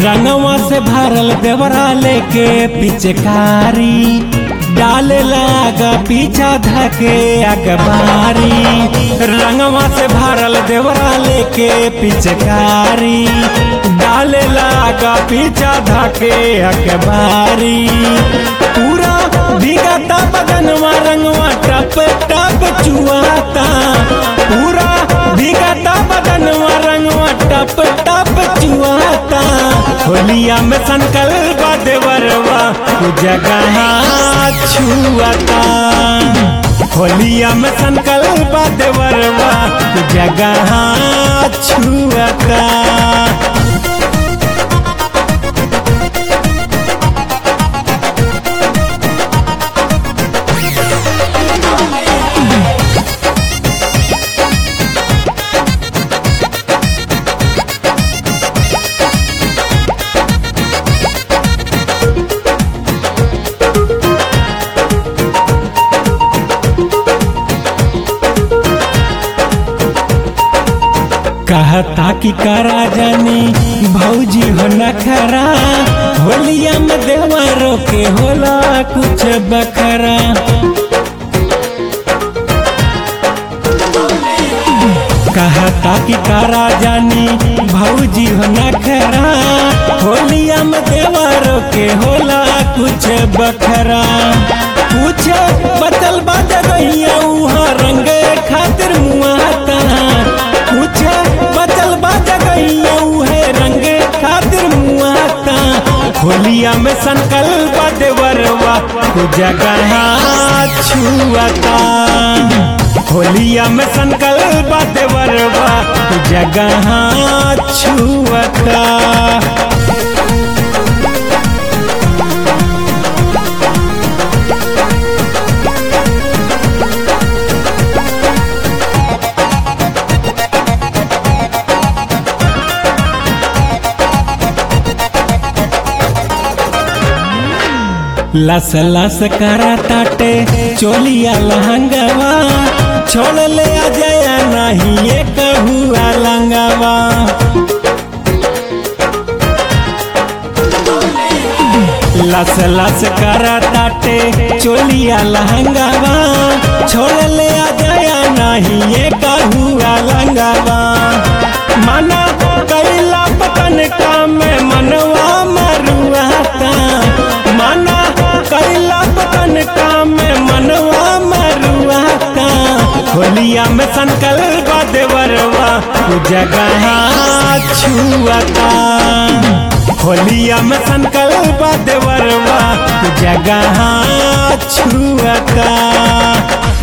रंगवा से भरल देवरा लेके पिचकारी डाले लागा पीछा धके अखबारी। रंगवा से भरल देवरा लेके पिचकारी डाले लागा पीछा धके अखबारी। पूरा भीगता बदनवा रंगवा टप टप चुआता। पूरा भीगता बदनवा रंगवा टप टप चुआता। होलिया में संकल्प देवरवा जगह छुआता। होलिया में संकल्प देवरवा जगह छुआता। कहता कि करा जानी भौजी हो नखरा। होलिया में देवरों के होला कुछ बखरा। कहता कि करा जानी भौजी हो नखरा। होलिया में देवरों के होला कुछ बखरा। कुछ बतल बात गैया उहाँ रंग खातिर मुआता। कुछ बतल बात गैया उहे रंग खातिर मुआता। होलिया में संकल्प देवरवा जगह छुआता। होलिया में संकल्प देवरवा जगह छुआता। लस लस करा ताटे चोलिया लहंगवा। छोड़ ले आ जाया नहीं ये कहूआ लंगवा। लस लस करा ताटे चोलिया लहंगवा। छोड़ ले आ जाया नहीं ये कहूआ लंगवा। मना कैला पकन का में मनवा मरुआता। मना कैला पकन का में मनवा मरुआता। होलिया में संकल्प देवरवा जगह छुआता। होलिया में संकल्प देवरवा जगह छुआता।